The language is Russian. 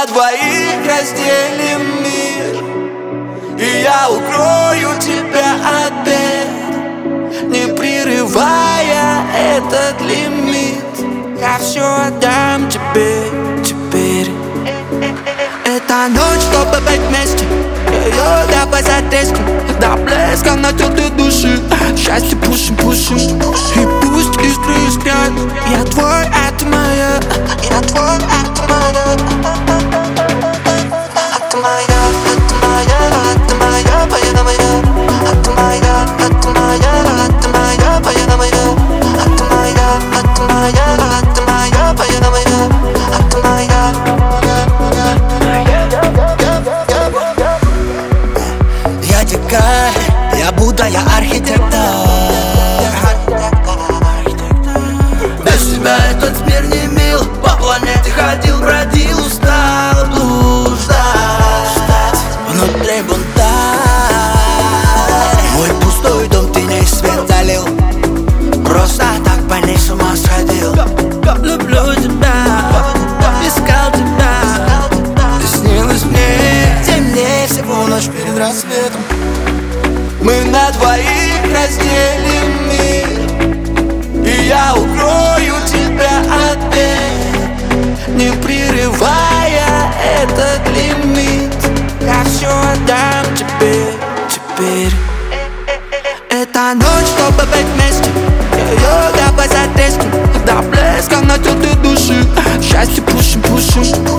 на двоих разделим мир, и я укрою тебя от бед, не прерывая этот лимит. Я все отдам тебе теперь. Это ночь, чтобы быть вместе, ее давай затреским до блеска натертой души. Счастье пушим, пушим, и пусть искры искрят. Я твой, а ты моя. Я твой, а ты моя. А ты моя, а ты моя, а ты моя, поеда моя. А ты моя, а ты моя, а ты моя, поеда моя. А ты моя, а ты моя, а ты моя, поеда моя. А ты моя. Я дикая, я Будда, я архитектор. Без тебя этот мир не мил. По планете ходил, бродил, устал блуждать внутри бунта. Мой пустой дом ты не свет залил, просто так по ней с ума сходил. Люблю тебя, искал тебя, ты снилась мне темнее всего ночь перед рассветом. Мы на двоих разделим мир, и я укрою тебя от бед, не прерывая этот лимит. Я все отдам тебе теперь. Это ночь, чтобы быть вместе, ее давай затреским до блеска натертой души. Счастье пушим, пушим,